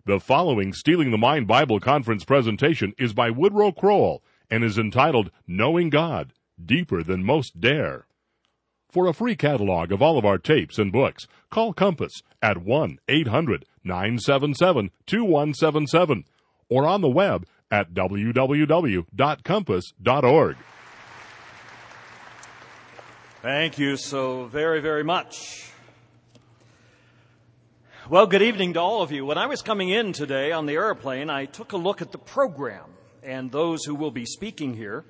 The following Stealing the Mind Bible Conference presentation is by Woodrow Kroll and is entitled Knowing God, Deeper Than Most Dare. For a free catalog of all of our tapes and books, call Compass at 1-800-977-2177 or on the web at www.compass.org. Thank you so very, very much. Well, good evening to all of you. When I was coming in today on the airplane, I took a look at the program and those who will be speaking here.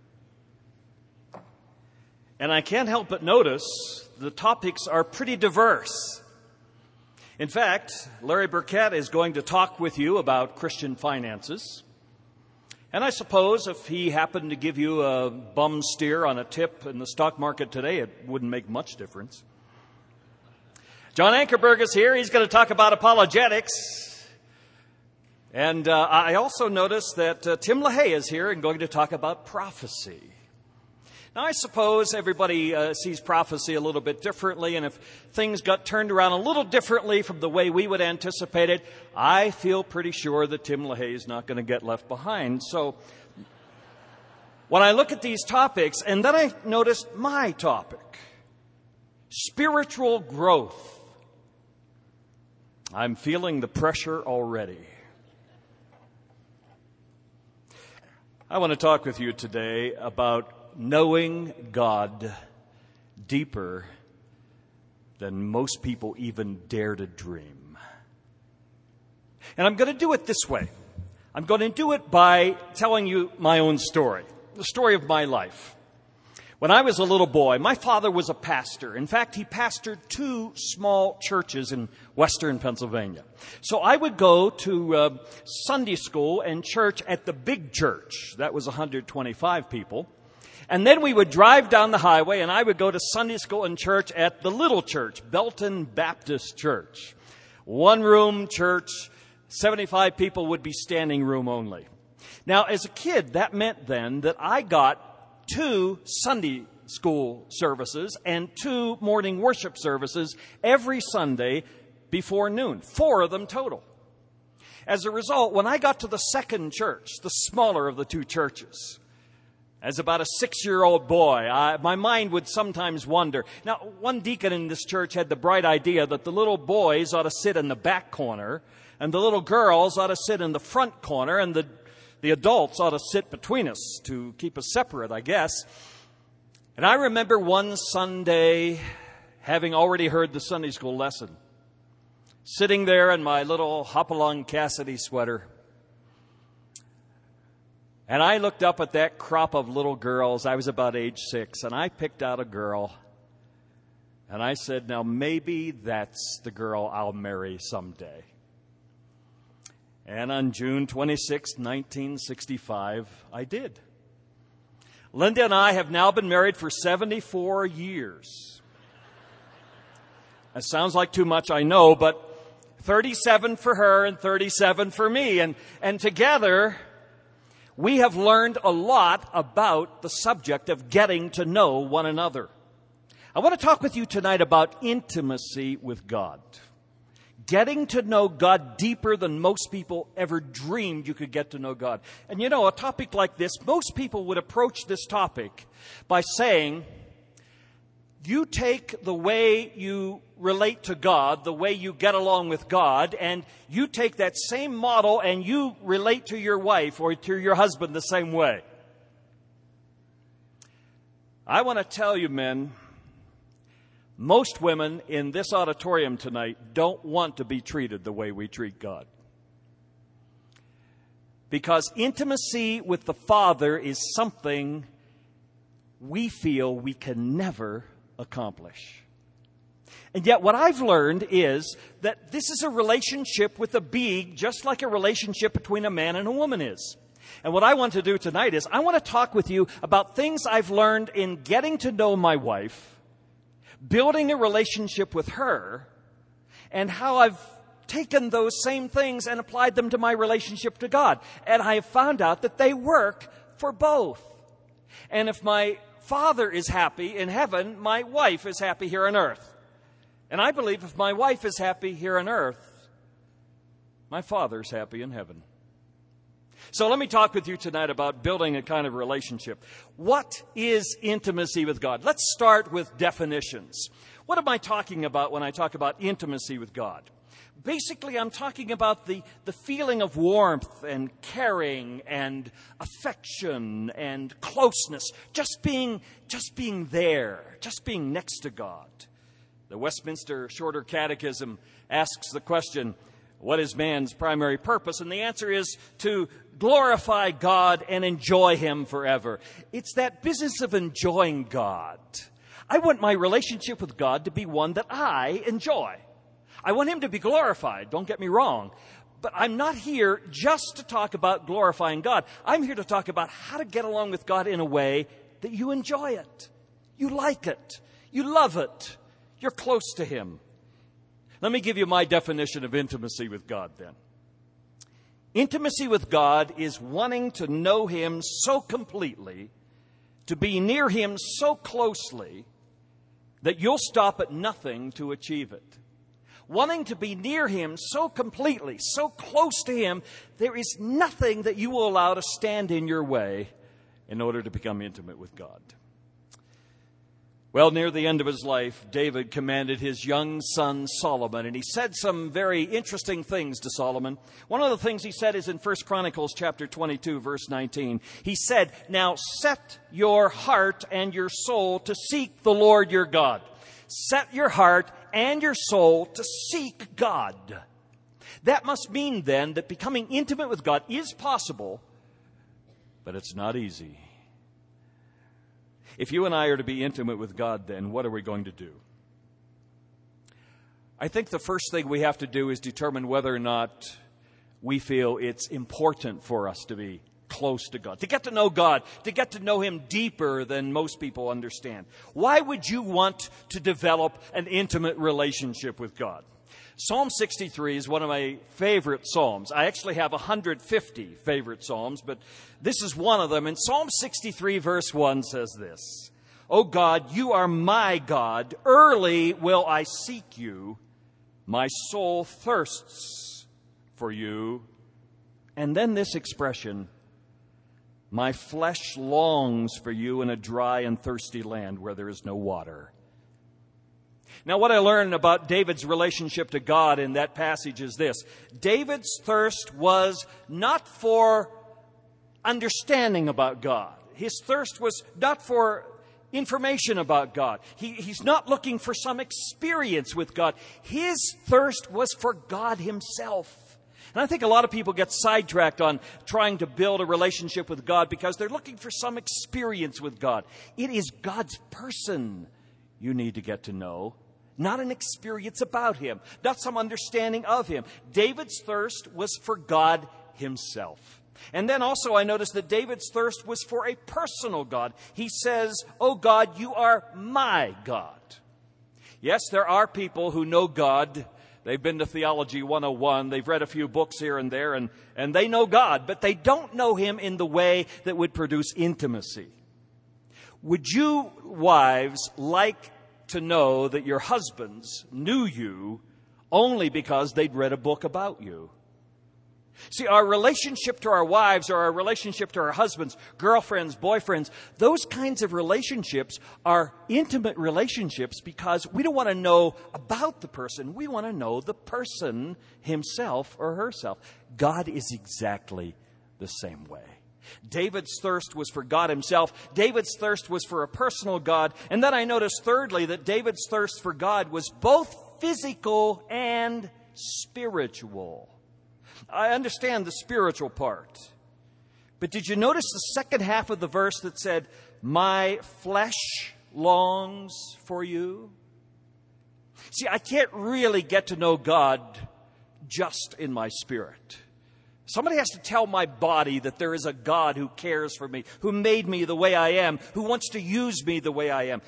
And I can't help but notice the topics are pretty diverse. In fact, Larry Burkett is going to talk with you about Christian finances. And I suppose if he happened to give you a bum steer on a tip in the stock market today, it wouldn't make much difference. John Ankerberg is here. He's going to talk about apologetics. And I also noticed that Tim LaHaye is here and going to talk about prophecy. Now, I suppose everybody sees prophecy a little bit differently, and if things got turned around a little differently from the way we would anticipate it, I feel pretty sure that Tim LaHaye is not going to get left behind. So when I look at these topics, and then I noticed my topic, spiritual growth, I'm feeling the pressure already. I want to talk with you today about knowing God deeper than most people even dare to dream. And I'm going to do it this way. I'm going to do it by telling you my own story, the story of my life. When I was a little boy, my father was a pastor. In fact, he pastored 2 small churches in western Pennsylvania. So I would go to Sunday school and church at the big church. That was 125 people. And then we would drive down the highway, and I would go to Sunday school and church at the little church, Belton Baptist Church. 1-room church, 75 people would be standing room only. Now, as a kid, that meant then that I got 2 Sunday school services and 2 morning worship services every Sunday before noon, 4 of them total. As a result, when I got to the second church, the smaller of the 2 churches, as about a 6-year-old boy, my mind would sometimes wander. Now, one deacon in this church had the bright idea that the little boys ought to sit in the back corner and the little girls ought to sit in the front corner, and the adults ought to sit between us to keep us separate, I guess. And I remember one Sunday, having already heard the Sunday school lesson, sitting there in my little Hopalong Cassidy sweater. And I looked up at that crop of little girls. I was about age 6, and I picked out a girl. And I said, now maybe that's the girl I'll marry someday. And on June 26, 1965, I did. Linda and I have now been married for 74 years. That sounds like too much, I know, but 37 for her and 37 for me. And together, we have learned a lot about the subject of getting to know one another. I want to talk with you tonight about intimacy with God. Getting to know God deeper than most people ever dreamed you could get to know God. And you know, a topic like this, most people would approach this topic by saying, you take the way you relate to God, the way you get along with God, and you take that same model and you relate to your wife or to your husband the same way. I want to tell you, men, most women in this auditorium tonight don't want to be treated the way we treat God. Because intimacy with the Father is something we feel we can never accomplish. And yet what I've learned is that this is a relationship with a being just like a relationship between a man and a woman is. And what I want to do tonight is I want to talk with you about things I've learned in getting to know my wife, building a relationship with her, and how I've taken those same things and applied them to my relationship to God. And I have found out that they work for both. And if my Father is happy in heaven, my wife is happy here on earth. And I believe if my wife is happy here on earth, My Father's happy in heaven. So let me talk with you tonight about building a kind of relationship. What is intimacy with God? Let's start with definitions. What am I talking about when I talk about intimacy with God? Basically, I'm talking about the feeling of warmth and caring and affection and closeness, just being there, just being next to God. The Westminster Shorter Catechism asks the question, what is man's primary purpose? And the answer is to glorify God and enjoy Him forever. It's that business of enjoying God. I want my relationship with God to be one that I enjoy. I want Him to be glorified, don't get me wrong. But I'm not here just to talk about glorifying God. I'm here to talk about how to get along with God in a way that you enjoy it. You like it. You love it. You're close to Him. Let me give you my definition of intimacy with God then. Intimacy with God is wanting to know Him so completely, to be near Him so closely, that you'll stop at nothing to achieve it. Wanting to be near Him so completely, so close to Him, there is nothing that you will allow to stand in your way in order to become intimate with God. Well, near the end of his life, David commanded his young son Solomon, and he said some very interesting things to Solomon. One of the things he said is in 1 Chronicles chapter 22, verse 19. He said, "Now set your heart and your soul to seek the Lord your God." Set your heart and your soul to seek God. That must mean then that becoming intimate with God is possible, but it's not easy. If you and I are to be intimate with God, then what are we going to do? I think the first thing we have to do is determine whether or not we feel it's important for us to be close to God, to get to know Him deeper than most people understand. Why would you want to develop an intimate relationship with God? Psalm 63 is one of my favorite psalms. I actually have 150 favorite psalms, but this is one of them. And Psalm 63 verse 1 says this, "O God, you are my God. Early will I seek you. My soul thirsts for you." And then this expression, "My flesh longs for you in a dry and thirsty land where there is no water." Now, what I learned about David's relationship to God in that passage is this. David's thirst was not for understanding about God. His thirst was not for information about God. He's not looking for some experience with God. His thirst was for God Himself. And I think a lot of people get sidetracked on trying to build a relationship with God because they're looking for some experience with God. It is God's person you need to get to know, not an experience about Him, not some understanding of Him. David's thirst was for God Himself. And then also I noticed that David's thirst was for a personal God. He says, "Oh God, you are my God." Yes, there are people who know God. They've been to Theology 101. They've read a few books here and there, and they know God, but they don't know Him in the way that would produce intimacy. Would you, wives, like to know that your husbands knew you only because they'd read a book about you? See, our relationship to our wives or our relationship to our husbands, girlfriends, boyfriends, those kinds of relationships are intimate relationships because we don't want to know about the person. We want to know the person himself or herself. God is exactly the same way. David's thirst was for God Himself. David's thirst was for a personal God. And then I noticed thirdly that David's thirst for God was both physical and spiritual. I understand the spiritual part. But did you notice the second half of the verse that said, "My flesh longs for you"? See, I can't really get to know God just in my spirit. Somebody has to tell my body that there is a God who cares for me, who made me the way I am, who wants to use me the way I am.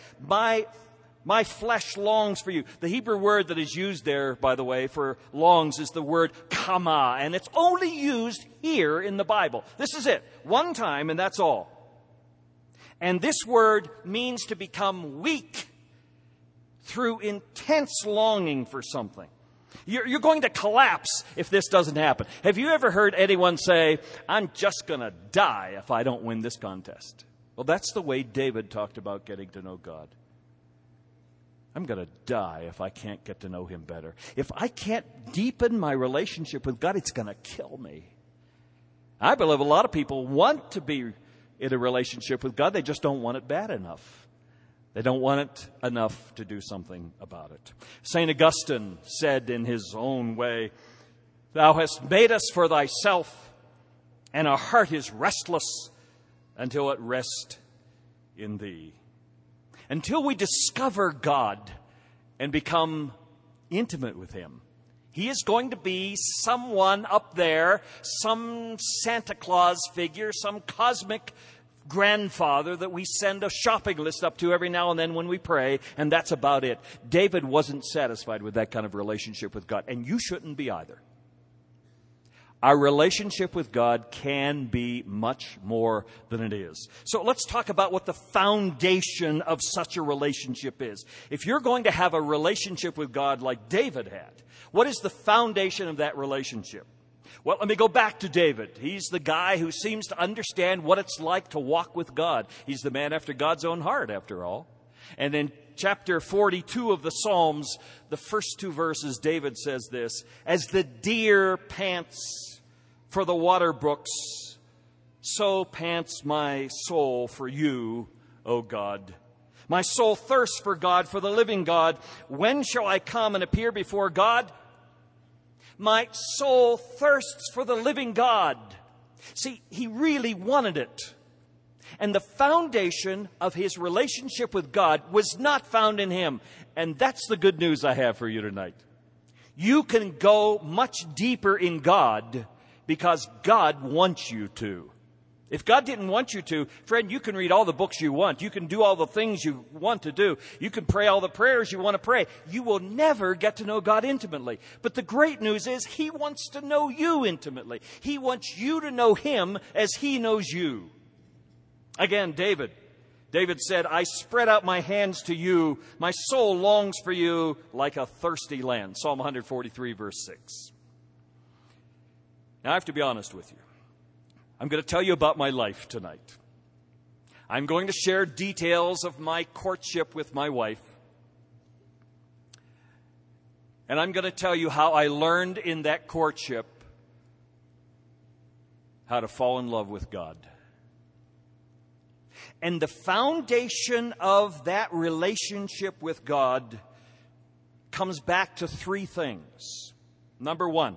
My flesh longs for you. The Hebrew word that is used there, by the way, for longs is the word kama, and it's only used here in the Bible. This is it. One time, and that's all. And this word means to become weak through intense longing for something. You're going to collapse if this doesn't happen. Have you ever heard anyone say, I'm just going to die if I don't win this contest? Well, that's the way David talked about getting to know God. I'm going to die if I can't get to know him better. If I can't deepen my relationship with God, it's going to kill me. I believe a lot of people want to be in a relationship with God. They just don't want it bad enough. They don't want it enough to do something about it. St. Augustine said in his own way, Thou hast made us for thyself, and our heart is restless until it rest in thee. Until we discover God and become intimate with him, he is going to be someone up there, some Santa Claus figure, some cosmic grandfather that we send a shopping list up to every now and then when we pray, and that's about it. David wasn't satisfied with that kind of relationship with God, and you shouldn't be either. Our relationship with God can be much more than it is. So let's talk about what the foundation of such a relationship is. If you're going to have a relationship with God like David had, what is the foundation of that relationship? Well, let me go back to David. He's the guy who seems to understand what it's like to walk with God. He's the man after God's own heart, after all. And in chapter 42 of the Psalms, the first two verses, David says this, As the deer pants for the water brooks, so pants my soul for you, O God. My soul thirsts for God, for the living God. When shall I come and appear before God? My soul thirsts for the living God. See, he really wanted it. And the foundation of his relationship with God was not found in him. And that's the good news I have for you tonight. You can go much deeper in God because God wants you to. If God didn't want you to, friend, you can read all the books you want. You can do all the things you want to do. You can pray all the prayers you want to pray. You will never get to know God intimately. But the great news is he wants to know you intimately. He wants you to know him as he knows you. Again, David said, I spread out my hands to you. My soul longs for you like a thirsty land. Psalm 143, verse 6. Now, I have to be honest with you. I'm going to tell you about my life tonight. I'm going to share details of my courtship with my wife. And I'm going to tell you how I learned in that courtship how to fall in love with God. And the foundation of that relationship with God comes back to three things. Number one,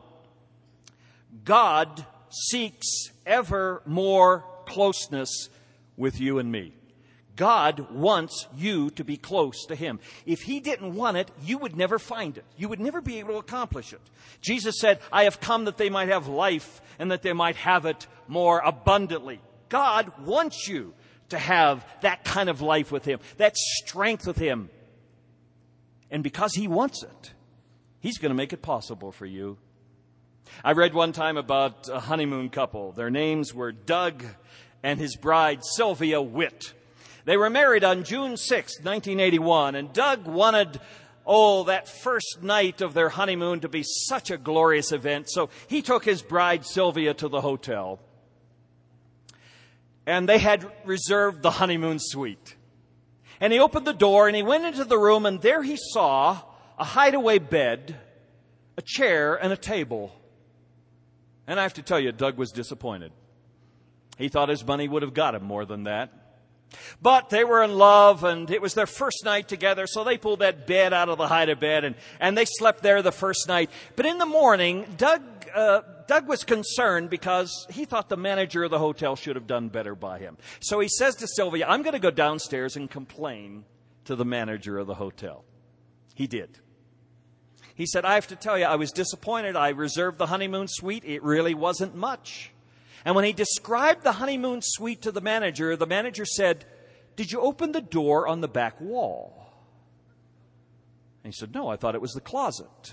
God seeks ever more closeness with you and me. God wants you to be close to him. If he didn't want it, you would never find it. You would never be able to accomplish it. Jesus said, I have come that they might have life and that they might have it more abundantly. God wants you to have that kind of life with him, that strength with him. And because he wants it, he's going to make it possible for you. I read one time about a honeymoon couple. Their names were Doug and his bride, Sylvia Witt. They were married on June 6, 1981, and Doug wanted, that first night of their honeymoon to be such a glorious event. So he took his bride, Sylvia, to the hotel. And they had reserved the honeymoon suite. And he opened the door and he went into the room, and there he saw a hideaway bed, a chair, and a table. And I have to tell you, Doug was disappointed. He thought his money would have got him more than that. But they were in love, and it was their first night together, so they pulled that bed out of the hide-a bed, and they slept there the first night. But in the morning, Doug was concerned because he thought the manager of the hotel should have done better by him. So he says to Sylvia, I'm going to go downstairs and complain to the manager of the hotel. He did. He said, I have to tell you, I was disappointed. I reserved the honeymoon suite. It really wasn't much. And when he described the honeymoon suite to the manager said, did you open the door on the back wall? And he said, no, I thought it was the closet.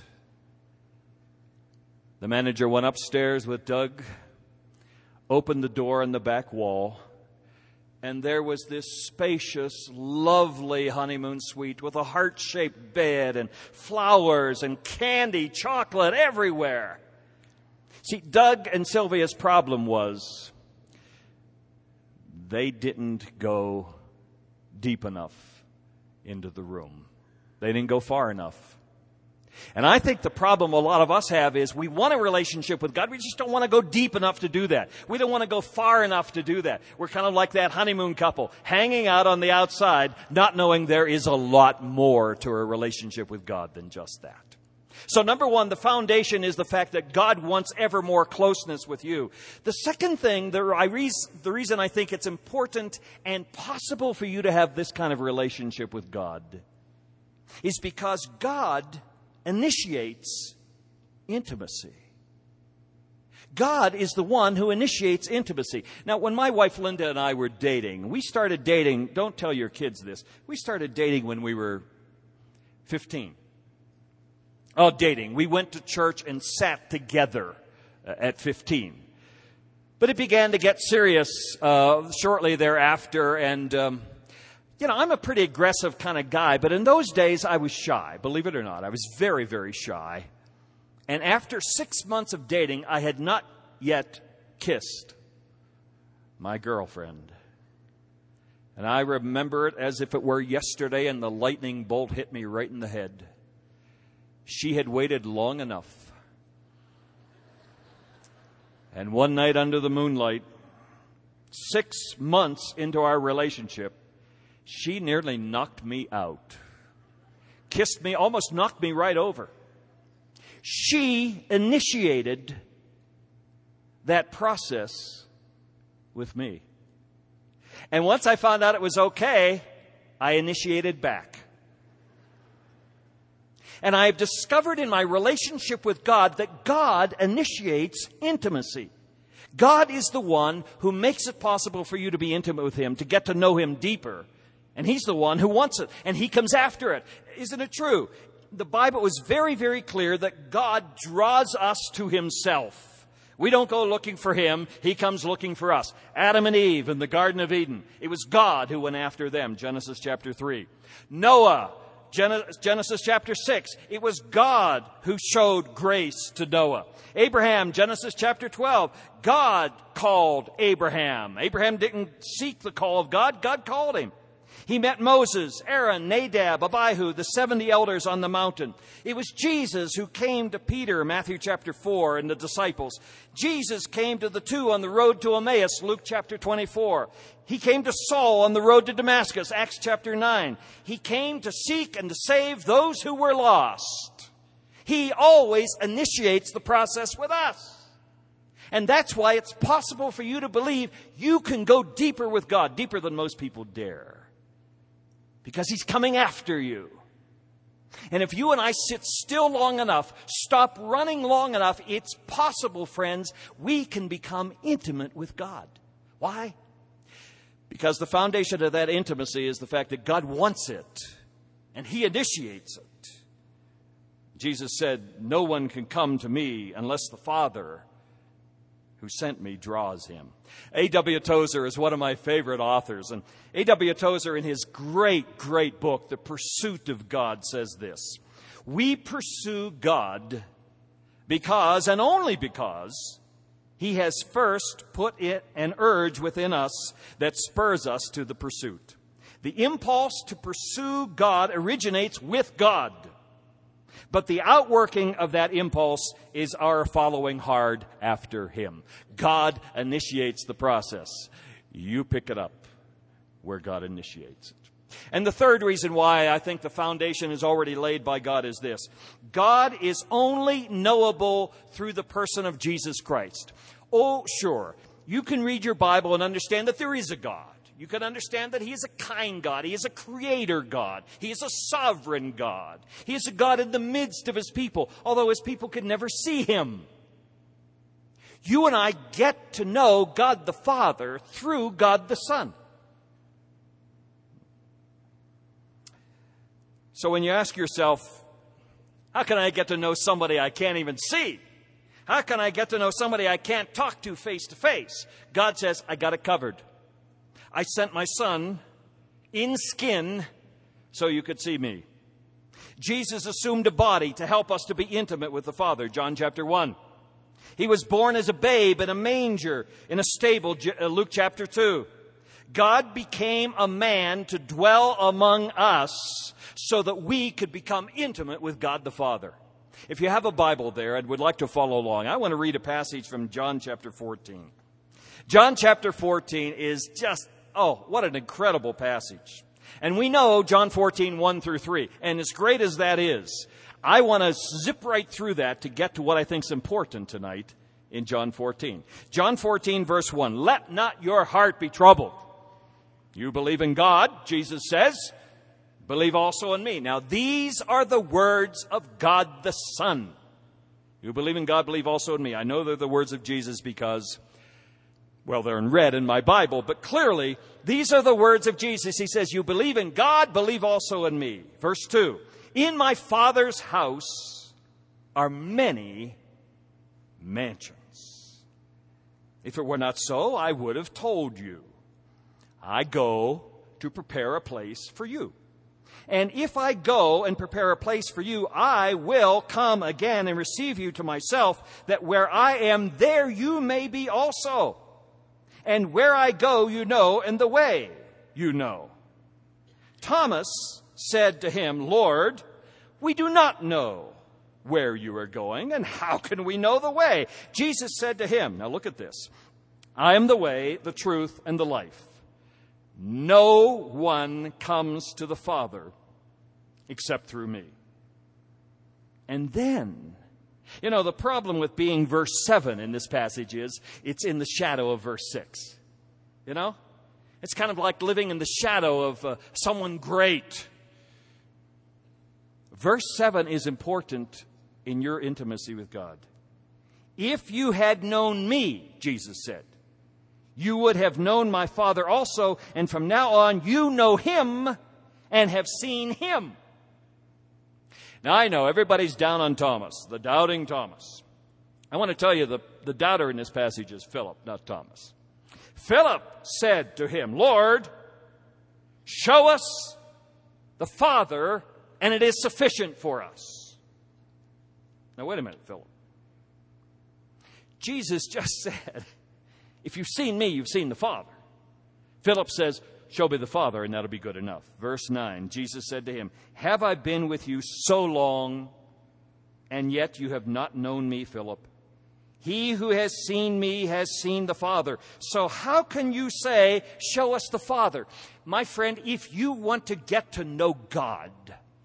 The manager went upstairs with Doug, opened the door on the back wall, And there was this spacious, lovely honeymoon suite with a heart-shaped bed and flowers and candy, chocolate everywhere. See, Doug and Sylvia's problem was they didn't go deep enough into the room. They didn't go far enough. And I think the problem a lot of us have is we want a relationship with God. We just don't want to go deep enough to do that. We don't want to go far enough to do that. We're kind of like that honeymoon couple, hanging out on the outside, not knowing there is a lot more to a relationship with God than just that. So number one, the foundation is the fact that God wants ever more closeness with you. The second thing, the reason I think it's important and possible for you to have this kind of relationship with God is because God initiates intimacy. God is the one who initiates intimacy. Now, when my wife Linda and I were dating, we started dating, don't tell your kids this, we started dating when we were 15. Dating. We went to church and sat together at 15. But it began to get serious shortly thereafter, and I'm a pretty aggressive kind of guy, but in those days I was shy. Believe it or not, I was very, very shy. And after 6 months of dating, I had not yet kissed my girlfriend. And I remember it as if it were yesterday, and the lightning bolt hit me right in the head. She had waited long enough. And one night under the moonlight, 6 months into our relationship, she nearly knocked me out. Kissed me, almost knocked me right over. She initiated that process with me. And once I found out it was okay, I initiated back. And I have discovered in my relationship with God that God initiates intimacy. God is the one who makes it possible for you to be intimate with Him, to get to know Him deeper. And He's the one who wants it, and He comes after it. Isn't it true? The Bible is very, very clear that God draws us to Himself. We don't go looking for Him. He comes looking for us. Adam and Eve in the Garden of Eden. It was God who went after them, Genesis chapter 3. Noah, Genesis chapter 6. It was God who showed grace to Noah. Abraham, Genesis chapter 12. God called Abraham. Abraham didn't seek the call of God. God called him. He met Moses, Aaron, Nadab, Abihu, the 70 elders on the mountain. It was Jesus who came to Peter, Matthew chapter 4, and the disciples. Jesus came to the two on the road to Emmaus, Luke chapter 24. He came to Saul on the road to Damascus, Acts chapter 9. He came to seek and to save those who were lost. He always initiates the process with us. And that's why it's possible for you to believe you can go deeper with God, deeper than most people dare. Because He's coming after you. And if you and I sit still long enough, stop running long enough, it's possible, friends, we can become intimate with God. Why? Because the foundation of that intimacy is the fact that God wants it, and He initiates it. Jesus said, "No one can come to me unless the Father who sent me draws him." A.W. Tozer is one of my favorite authors. And A.W. Tozer, in his great, great book, The Pursuit of God, says this: "We pursue God because, and only because, He has first put an urge within us that spurs us to the pursuit. The impulse to pursue God originates with God. But the outworking of that impulse is our following hard after Him." God initiates the process. You pick it up where God initiates it. And the third reason why I think the foundation is already laid by God is this: God is only knowable through the person of Jesus Christ. Oh, sure, you can read your Bible and understand that there is a God. You can understand that He is a kind God. He is a creator God. He is a sovereign God. He is a God in the midst of His people, although His people could never see Him. You and I get to know God the Father through God the Son. So when you ask yourself, how can I get to know somebody I can't even see? How can I get to know somebody I can't talk to face? God says, I got it covered. I sent my Son in skin so you could see me. Jesus assumed a body to help us to be intimate with the Father, John chapter 1. He was born as a babe in a manger in a stable, Luke chapter 2. God became a man to dwell among us so that we could become intimate with God the Father. If you have a Bible there and would like to follow along, I want to read a passage from John chapter 14. John chapter 14 is just, what an incredible passage. And we know John 14, 1 through 3. And as great as that is, I want to zip right through that to get to what I think is important tonight in John 14. John 14, verse 1. Let not your heart be troubled. You believe in God, Jesus says. Believe also in me. Now, these are the words of God the Son. You believe in God, believe also in me. I know they're the words of Jesus because, they're in red in my Bible, but clearly, these are the words of Jesus. He says, you believe in God, believe also in me. Verse 2, in my Father's house are many mansions. If it were not so, I would have told you. I go to prepare a place for you. And if I go and prepare a place for you, I will come again and receive you to myself, that where I am, there you may be also. And where I go, you know, and the way you know. Thomas said to him, Lord, we do not know where you are going, and how can we know the way? Jesus said to him, now look at this, I am the way, the truth, and the life. No one comes to the Father except through me. And then, the problem with being verse 7 in this passage is it's in the shadow of verse 6. It's kind of like living in the shadow of someone great. Verse 7 is important in your intimacy with God. If you had known me, Jesus said, you would have known my Father also, and from now on you know him and have seen him. Now I know everybody's down on Thomas, the doubting Thomas. I want to tell you the doubter in this passage is Philip, not Thomas. Philip said to him, Lord, show us the Father, and it is sufficient for us. Now wait a minute, Philip. Jesus just said, if you've seen me, you've seen the Father. Philip says, show me the Father, and that'll be good enough. Verse 9, Jesus said to him, have I been with you so long, and yet you have not known me, Philip? He who has seen me has seen the Father. So how can you say, show us the Father? My friend, if you want to get to know God,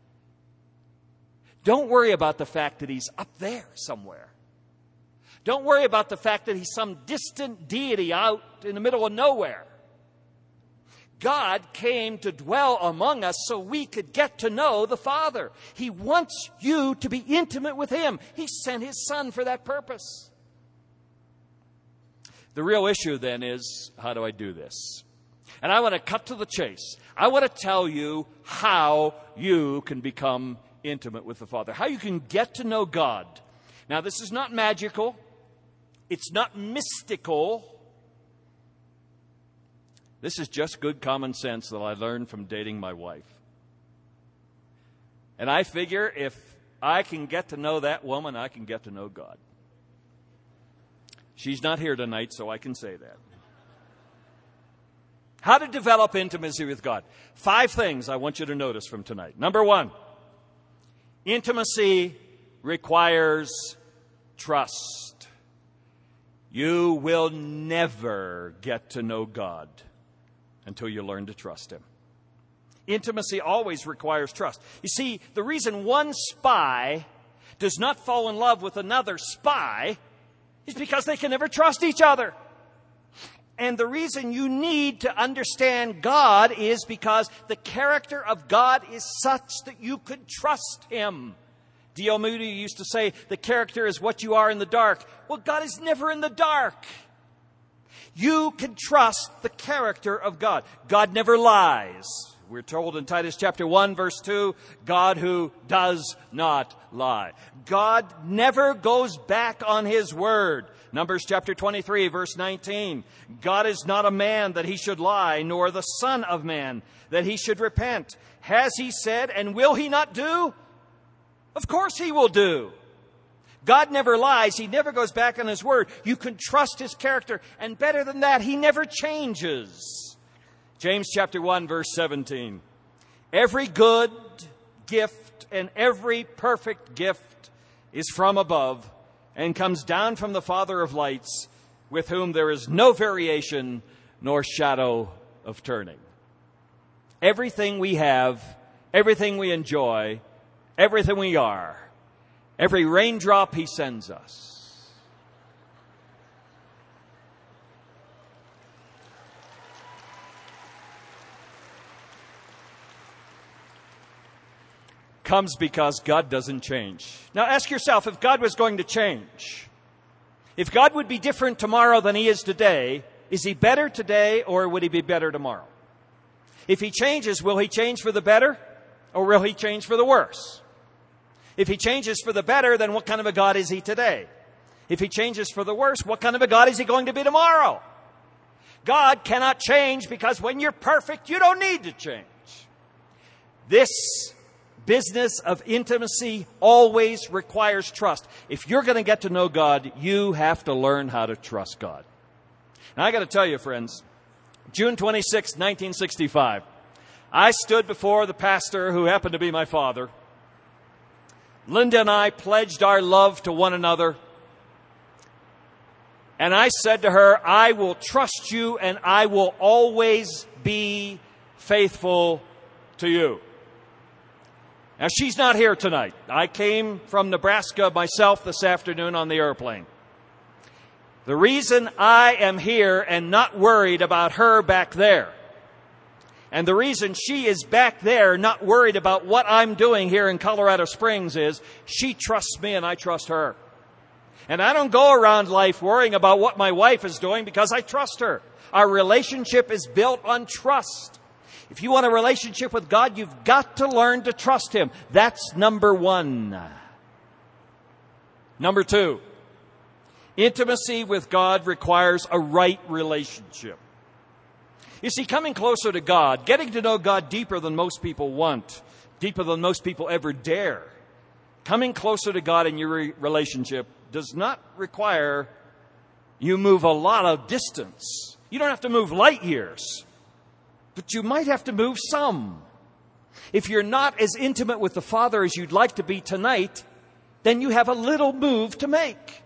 don't worry about the fact that he's up there somewhere. Don't worry about the fact that he's some distant deity out in the middle of nowhere. God came to dwell among us so we could get to know the Father. He wants you to be intimate with him. He sent his Son for that purpose. The real issue then is, how do I do this? And I want to cut to the chase. I want to tell you how you can become intimate with the Father, how you can get to know God. Now, this is not magical. It's not mystical. This is just good common sense that I learned from dating my wife. And I figure if I can get to know that woman, I can get to know God. She's not here tonight, so I can say that. How to develop intimacy with God. 5 things I want you to notice from tonight. Number 1, intimacy requires trust. You will never get to know God until you learn to trust him. Intimacy always requires trust. You see, the reason one spy does not fall in love with another spy is because they can never trust each other. And the reason you need to understand God is because the character of God is such that you could trust him. D.L. Moody used to say, the character is what you are in the dark. Well, God is never in the dark. You can trust the character of God. God never lies. We're told in Titus chapter 1, verse 2, God who does not lie. God never goes back on His word. Numbers chapter 23, verse 19. God is not a man that He should lie, nor the Son of Man that He should repent. Has He said, and will He not do? Of course He will do. God never lies. He never goes back on His word. You can trust His character. And better than that, He never changes. James chapter 1, verse 17. Every good gift and every perfect gift is from above and comes down from the Father of lights, with whom there is no variation nor shadow of turning. Everything we have, everything we enjoy, everything we are, every raindrop He sends us, comes because God doesn't change. Now ask yourself, if God was going to change, if God would be different tomorrow than He is today, is He better today or would He be better tomorrow? If He changes, will He change for the better or will He change for the worse? If He changes for the better, then what kind of a God is He today? If He changes for the worse, what kind of a God is He going to be tomorrow? God cannot change because when you're perfect, you don't need to change. This business of intimacy always requires trust. If you're going to get to know God, you have to learn how to trust God. Now, I got to tell you, friends, June 26, 1965, I stood before the pastor who happened to be my father. Linda and I pledged our love to one another. And I said to her, I will trust you and I will always be faithful to you. Now, she's not here tonight. I came from Nebraska myself this afternoon on the airplane. The reason I am here and not worried about her back there, and the reason she is back there not worried about what I'm doing here in Colorado Springs is she trusts me and I trust her. And I don't go around life worrying about what my wife is doing because I trust her. Our relationship is built on trust. If you want a relationship with God, you've got to learn to trust Him. That's number one. Number two, intimacy with God requires a right relationship. You see, coming closer to God, getting to know God deeper than most people want, deeper than most people ever dare, coming closer to God in your relationship does not require you move a lot of distance. You don't have to move light years. But you might have to move some. If you're not as intimate with the Father as you'd like to be tonight, then you have a little move to make.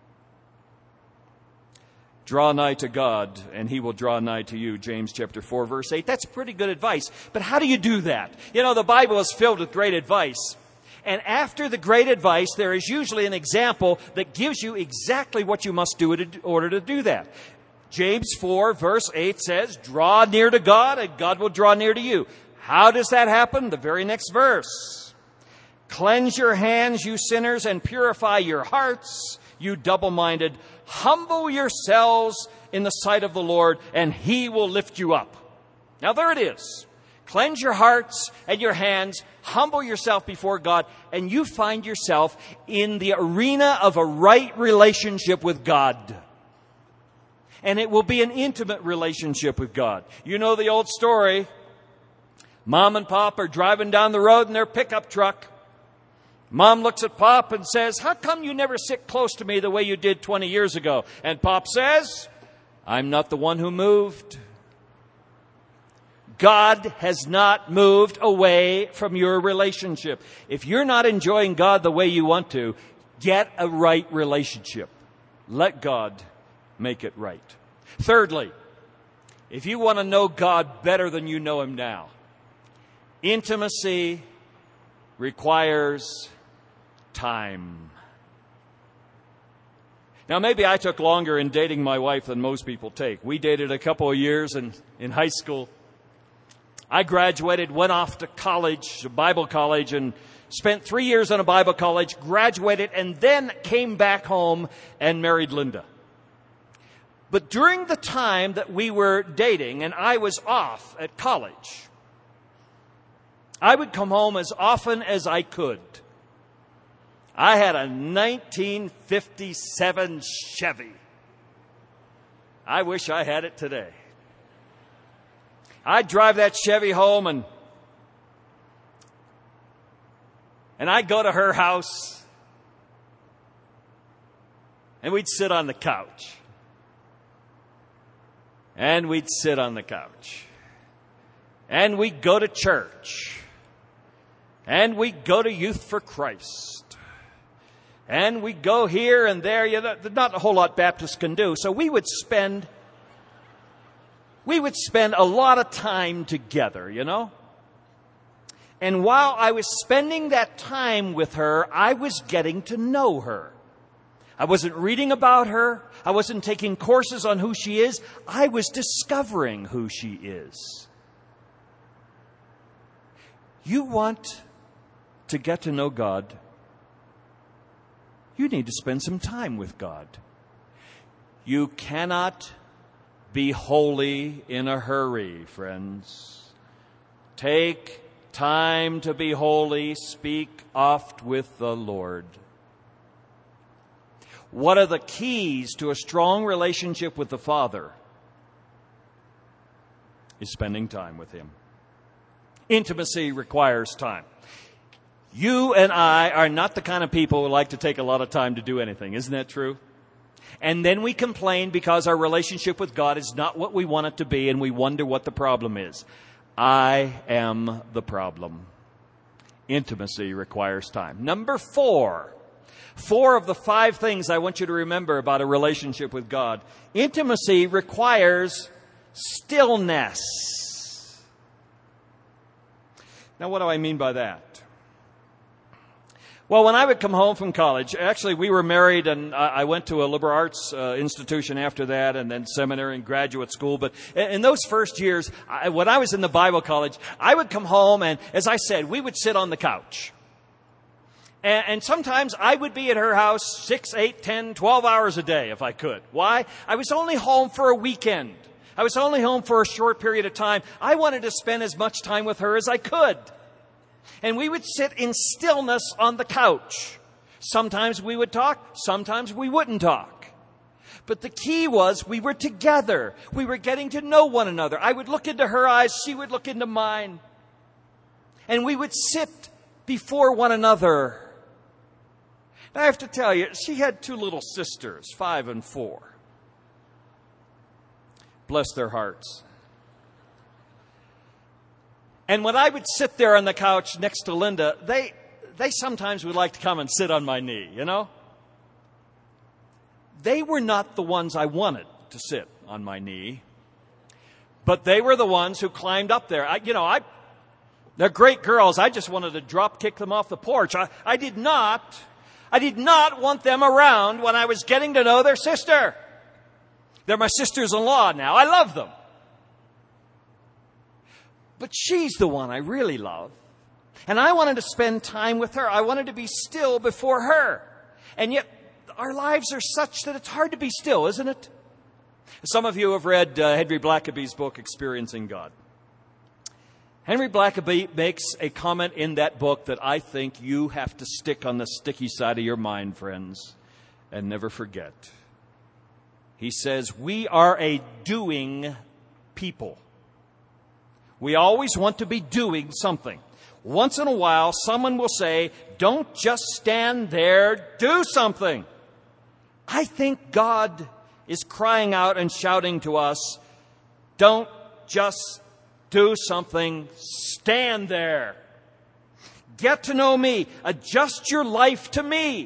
Draw nigh to God, and He will draw nigh to you. James chapter 4, verse 8. That's pretty good advice. But how do you do that? You know, the Bible is filled with great advice. And after the great advice, there is usually an example that gives you exactly what you must do in order to do that. James 4, verse 8 says, draw near to God, and God will draw near to you. How does that happen? The very next verse. Cleanse your hands, you sinners, and purify your hearts, you double-minded. Humble yourselves in the sight of the Lord, and He will lift you up. Now there it is. Cleanse your hearts and your hands. Humble yourself before God, and you find yourself in the arena of a right relationship with God. And it will be an intimate relationship with God. You know the old story. Mom and Pop are driving down the road in their pickup truck. Mom looks at Pop and says, how come you never sit close to me the way you did 20 years ago? And Pop says, I'm not the one who moved. God has not moved away from your relationship. If you're not enjoying God the way you want to, get a right relationship. Let God make it right. Thirdly, if you want to know God better than you know Him now, intimacy requires time. Now, maybe I took longer in dating my wife than most people take. We dated a couple of years in high school. I graduated, went off to college, Bible college, and spent 3 years in a Bible college, graduated, and then came back home and married Linda. But during the time that we were dating and I was off at college, I would come home as often as I could. I had a 1957 Chevy. I wish I had it today. I'd drive that Chevy home and I'd go to her house and we'd sit on the couch. And we'd sit on the couch. And we'd go to church. And we'd go to Youth for Christ. And we'd go here and there. There's not a whole lot Baptists can do. So we would spend a lot of time together, you know. And while I was spending that time with her, I was getting to know her. I wasn't reading about her. I wasn't taking courses on who she is. I was discovering who she is. You want to get to know God, you need to spend some time with God. You cannot be holy in a hurry, friends. Take time to be holy. Speak oft with the Lord. What are the keys to a strong relationship with the Father? Is spending time with Him. Intimacy requires time. You and I are not the kind of people who like to take a lot of time to do anything. Isn't that true? And then we complain because our relationship with God is not what we want it to be, and we wonder what the problem is. I am the problem. Intimacy requires time. Number 4. 4 of the 5 things I want you to remember about a relationship with God. Intimacy requires stillness. Now, what do I mean by that? Well, when I would come home from college, actually we were married and I went to a liberal arts institution after that and then seminary and graduate school. But in those first years, when I was in the Bible college, I would come home and, as I said, we would sit on the couch. And sometimes I would be at her house 6, 8, 10, 12 hours a day if I could. Why? I was only home for a weekend. I was only home for a short period of time. I wanted to spend as much time with her as I could. And we would sit in stillness on the couch. Sometimes we would talk, sometimes we wouldn't talk. But the key was we were together. We were getting to know one another. I would look into her eyes, she would look into mine. And we would sit before one another. Now I have to tell you, she had 2 little sisters, 5 and 4. Bless their hearts. And when I would sit there on the couch next to Linda, they sometimes would like to come and sit on my knee, you know. They were not the ones I wanted to sit on my knee, but they were the ones who climbed up there. They're great girls. I just wanted to drop kick them off the porch. I did not want them around when I was getting to know their sister. They're my sisters-in-law now. I love them. But she's the one I really love. And I wanted to spend time with her. I wanted to be still before her. And yet, our lives are such that it's hard to be still, isn't it? Some of you have read Henry Blackaby's book, Experiencing God. Henry Blackaby makes a comment in that book that I think you have to stick on the sticky side of your mind, friends, and never forget. He says, we are a doing people. We always want to be doing something. Once in a while, someone will say, don't just stand there, do something. I think God is crying out and shouting to us, don't just do something, stand there. Get to know me. Adjust your life to me.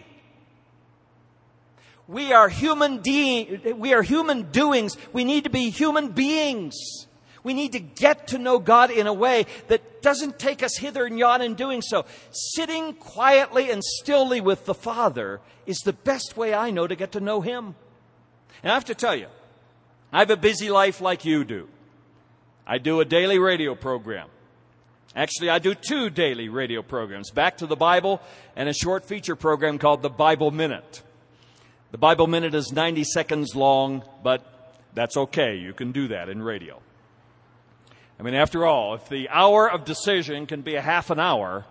We are human doings. We need to be human beings. We need to get to know God in a way that doesn't take us hither and yon in doing so. Sitting quietly and stillly with the Father is the best way I know to get to know Him. And I have to tell you, I have a busy life like you do. I do a daily radio program. Actually, I do 2 daily radio programs, Back to the Bible and a short feature program called the Bible Minute. The Bible Minute is 90 seconds long, but that's okay. You can do that in radio. I mean, after all, if the hour of decision can be a half an hour,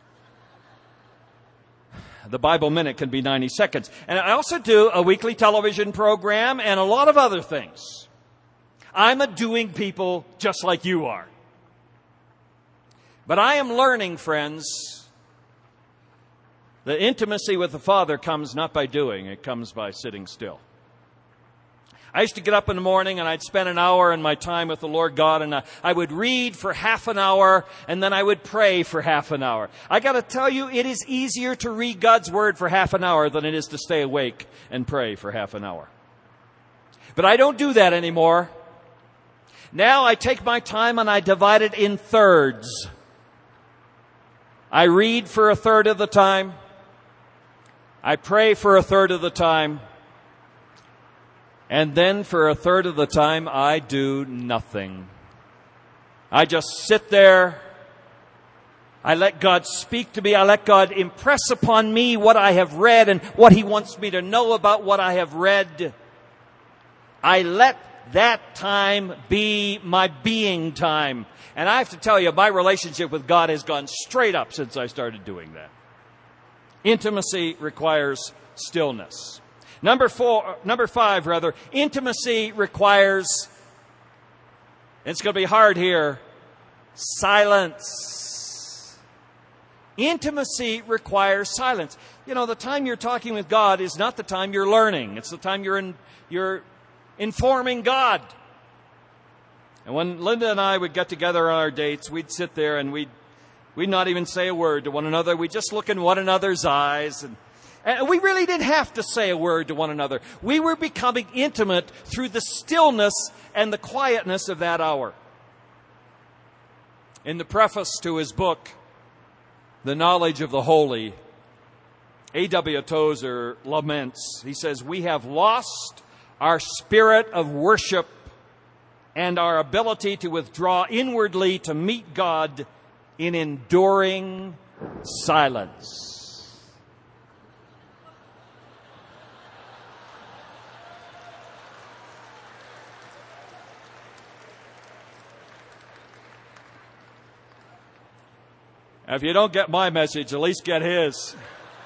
the Bible Minute can be 90 seconds. And I also do a weekly television program and a lot of other things. I'm a doing people just like you are. But I am learning, friends, that intimacy with the Father comes not by doing, it comes by sitting still. I used to get up in the morning and I'd spend an hour in my time with the Lord God, and I would read for half an hour and then I would pray for half an hour. I got to tell you, it is easier to read God's Word for half an hour than it is to stay awake and pray for half an hour. But I don't do that anymore. Now I take my time and I divide it in thirds. I read for a third of the time. I pray for a third of the time. And then for a third of the time, I do nothing. I just sit there. I let God speak to me. I let God impress upon me what I have read and what He wants me to know about what I have read. I let that time be my being time. And I have to tell you, my relationship with God has gone straight up since I started doing that. Intimacy requires stillness. Number five, intimacy requires, it's going to be hard here, silence. Intimacy requires silence. You know, the time you're talking with God is not the time you're learning. It's the time you're informing God. And when Linda and I would get together on our dates, we'd sit there and we'd not even say a word to one another. We'd just look in one another's eyes, and we really didn't have to say a word to one another. We were becoming intimate through the stillness and the quietness of that hour. In the preface to his book, The Knowledge of the Holy, A.W. Tozer laments. He says, "We have lost our spirit of worship and our ability to withdraw inwardly to meet God in enduring silence." If you don't get my message, at least get his.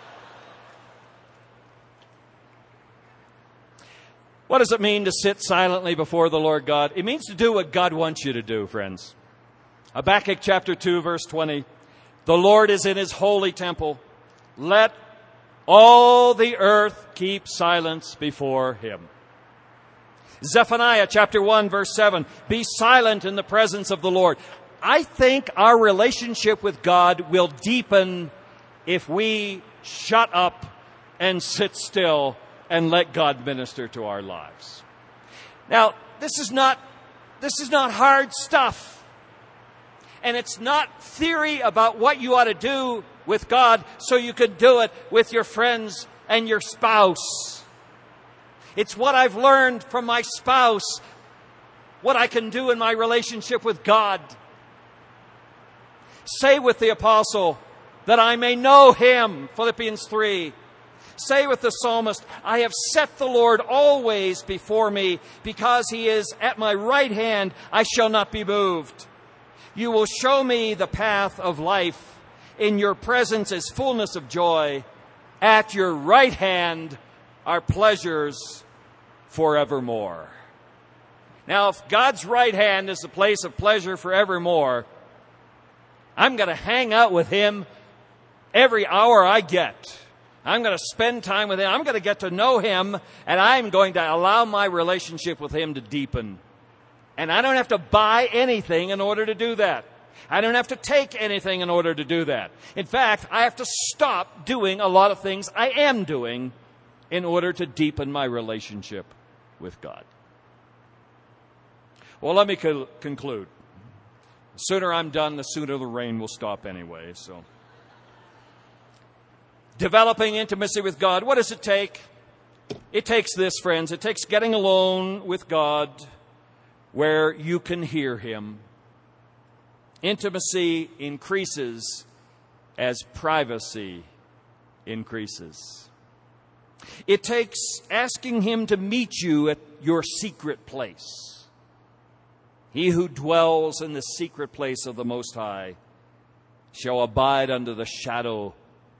What does it mean to sit silently before the Lord God? It means to do what God wants you to do, friends. Habakkuk chapter 2, verse 20. The Lord is in His holy temple. Let all the earth keep silence before Him. Zephaniah chapter 1, verse 7. Be silent in the presence of the Lord. I think our relationship with God will deepen if we shut up and sit still and let God minister to our lives. Now, this is not hard stuff. And it's not theory about what you ought to do with God so you can do it with your friends and your spouse. It's what I've learned from my spouse, what I can do in my relationship with God. Say with the apostle, that I may know Him, Philippians 3. Say with the psalmist, I have set the Lord always before me, because He is at my right hand, I shall not be moved. You will show me the path of life. In your presence is fullness of joy. At your right hand are pleasures forevermore. Now, if God's right hand is the place of pleasure forevermore, I'm going to hang out with Him every hour I get. I'm going to spend time with Him. I'm going to get to know Him, and I'm going to allow my relationship with Him to deepen. And I don't have to buy anything in order to do that. I don't have to take anything in order to do that. In fact, I have to stop doing a lot of things I am doing in order to deepen my relationship with God. Well, let me conclude. The sooner I'm done, the sooner the rain will stop anyway. So, developing intimacy with God, what does it take? It takes this, friends. It takes getting alone with God where you can hear Him. Intimacy increases as privacy increases. It takes asking Him to meet you at your secret place. He who dwells in the secret place of the Most High shall abide under the shadow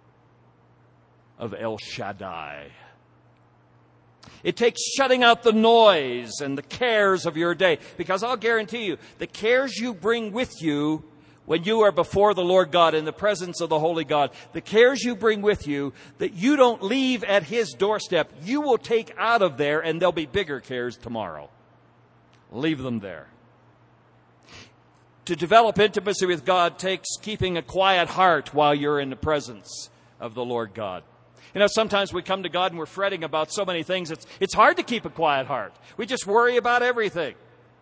of El Shaddai. It takes shutting out the noise and the cares of your day, because I'll guarantee you, the cares you bring with you when you are before the Lord God in the presence of the Holy God, the cares you bring with you that you don't leave at His doorstep, you will take out of there, and there'll be bigger cares tomorrow. Leave them there. To develop intimacy with God takes keeping a quiet heart while you're in the presence of the Lord God. You know, sometimes we come to God and we're fretting about so many things. It's hard to keep a quiet heart. We just worry about everything.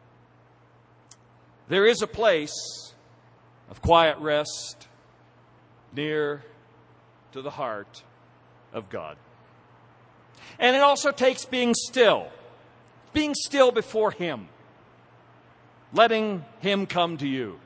There is a place of quiet rest near to the heart of God. And it also takes being still before Him, letting Him come to you.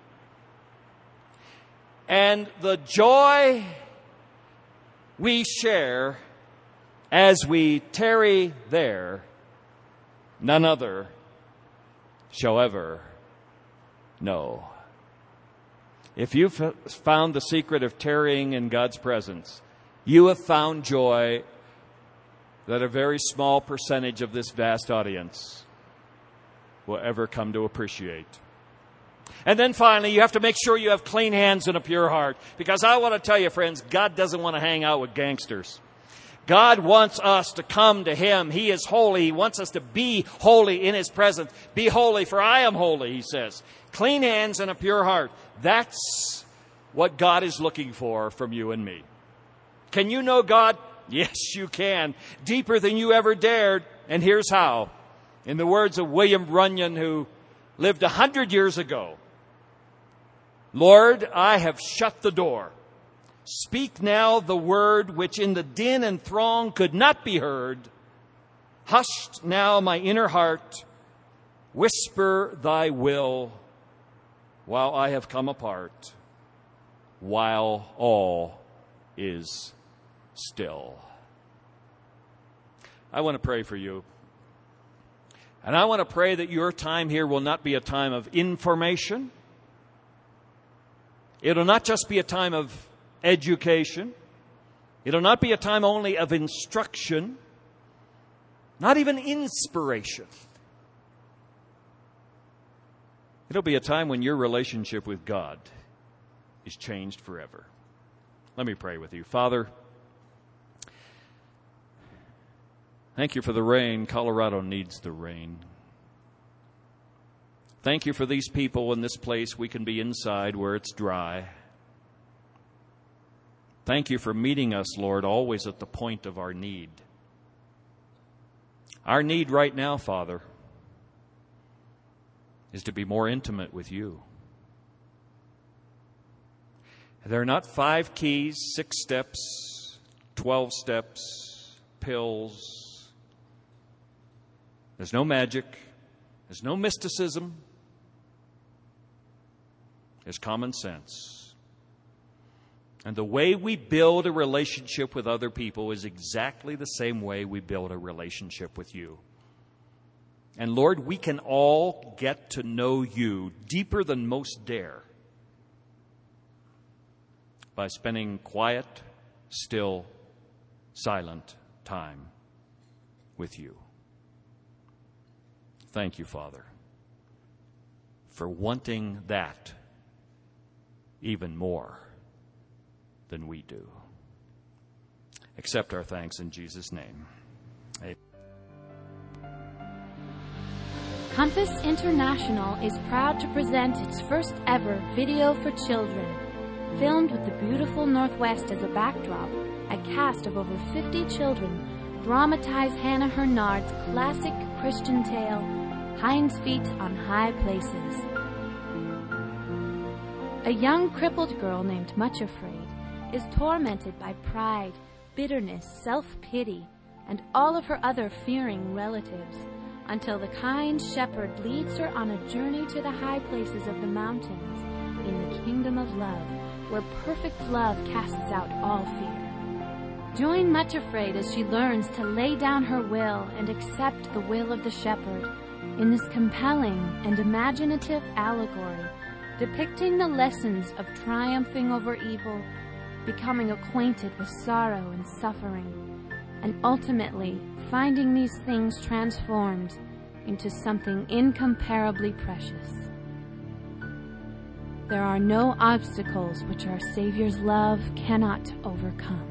And the joy we share as we tarry there, none other shall ever know. If you've found the secret of tarrying in God's presence, you have found joy that a very small percentage of this vast audience will ever come to appreciate. And then finally, you have to make sure you have clean hands and a pure heart. Because I want to tell you, friends, God doesn't want to hang out with gangsters. God wants us to come to Him. He is holy. He wants us to be holy in His presence. Be holy, for I am holy, He says. Clean hands and a pure heart. That's what God is looking for from you and me. Can you know God? Yes, you can. Deeper than you ever dared. And here's how. In the words of William Runyon, who lived 100 years ago, Lord, I have shut the door. Speak now the word which in the din and throng could not be heard. Hushed now my inner heart. Whisper thy will while I have come apart, while all is still. I want to pray for you. And I want to pray that your time here will not be a time of information. It'll not just be a time of education. It'll not be a time only of instruction, not even inspiration. It'll be a time when your relationship with God is changed forever. Let me pray with you. Father, thank you for the rain. Colorado needs the rain. Thank you for these people in this place. We can be inside where it's dry. Thank you for meeting us, Lord, always at the point of our need. Our need right now, Father, is to be more intimate with you. There are not 5 keys, 6 steps, 12 steps, pills. There's no magic. There's no mysticism. There's common sense. And the way we build a relationship with other people is exactly the same way we build a relationship with you. And Lord, we can all get to know you deeper than most dare by spending quiet, still, silent time with you. Thank you, Father, for wanting that even more than we do. Accept our thanks in Jesus' name. Amen. Compass International is proud to present its first ever video for children. Filmed with the beautiful Northwest as a backdrop, a cast of over 50 children dramatize Hannah Hurnard's classic Christian tale, Hind's Feet on High Places. A young crippled girl named Much Afraid is tormented by pride, bitterness, self-pity, and all of her other fearing relatives, until the kind shepherd leads her on a journey to the high places of the mountains in the kingdom of love, where perfect love casts out all fear. Join Much Afraid as she learns to lay down her will and accept the will of the shepherd in this compelling and imaginative allegory depicting the lessons of triumphing over evil, becoming acquainted with sorrow and suffering, and ultimately finding these things transformed into something incomparably precious. There are no obstacles which our Savior's love cannot overcome.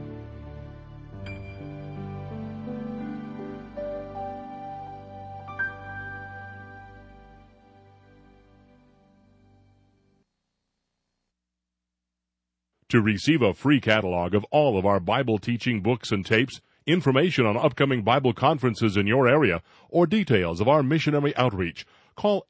To receive a free catalog of all of our Bible teaching books and tapes, information on upcoming Bible conferences in your area, or details of our missionary outreach, call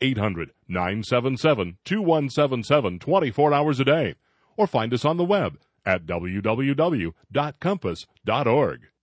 800-977-2177 24 hours a day, or find us on the web at www.compass.org.